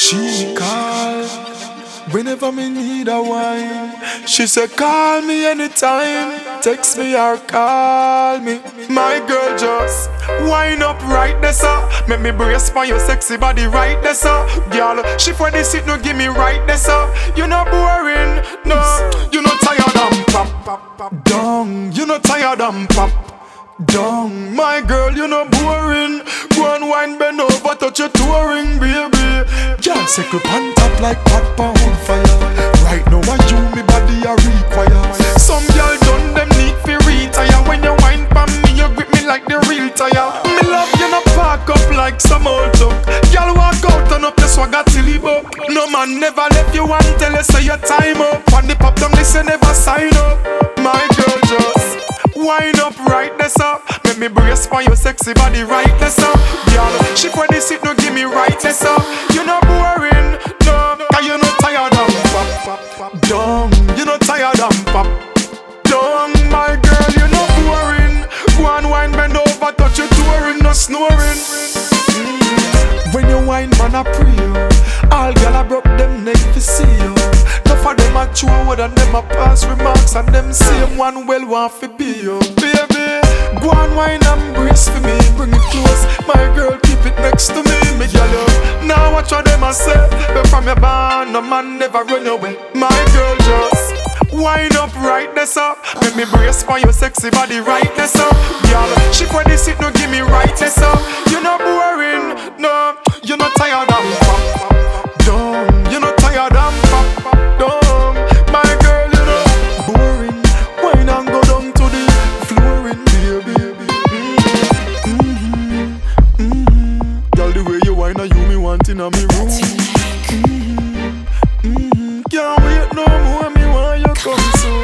She call whenever me need a wine. She say call me anytime, text me or call me. My girl just wind up right there, sir. Make me brace for your sexy body right there, sir. Girl, she for this it no give me right there, sir. You not boring, no. You not tired and pop down. You not tired and pop down. My girl, you not boring. Go and wine, bend over, touch your touring, baby. Girl, circle pan top like pot on fire. Right now, I you me body a require. Some girl done them need fi retire. When you wine pan me, you grip me like the real tire. Me love you not park up like some old truck. Girl walk out and up your swagger till he buck. No man never left you and tell you say your time up. On the pop down, listen never sign up. My girl just wind up right there, sir. Make me brace for your sexy body right there, sir. Girl, she for this it no give me right there, sir. You not boring, no. Cause you not tired and pop down. You not tired and pop down. My girl, you not boring. Go and wine, bend over, touch your touring, no snoring. When you wine, man, I pray you. All girl I broke them neck to see you. Enough of them a true word and them a pass remarks. And them same one well want to be you. Baby, go and wine and brace for me. Bring it close, my girl, keep it next to me. Me girl, you now watch what them a say. But from your band, no man never run away. My girl just wind up right there, sir. Make me brace for your sexy body right there, sir. Girl, she for this it no give me right there, sir. You not boring, no. You not tired and pop down. You not tired and pop down. My girl, you know boring. Wine and go down to the flooring, baby. Girl, the way you wine and you me wanting on me room. Can't wait no more, me want you come soon.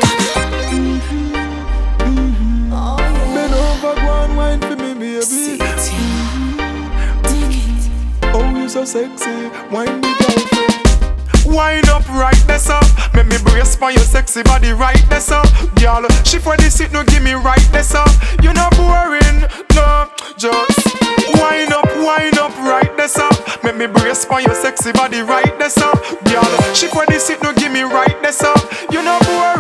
Bend over, go and wine for me, baby. Oh, you so sexy, wine me, girlfriend. Wind up right there, sir. Make me brace for your sexy body right there, sir. Girl, she for this it no give me right there, sir. You not boring, no. Just wind up right there, sir. Make me brace for your sexy body right there, sir. Girl, she for this it no give me right there, sir. You not boring.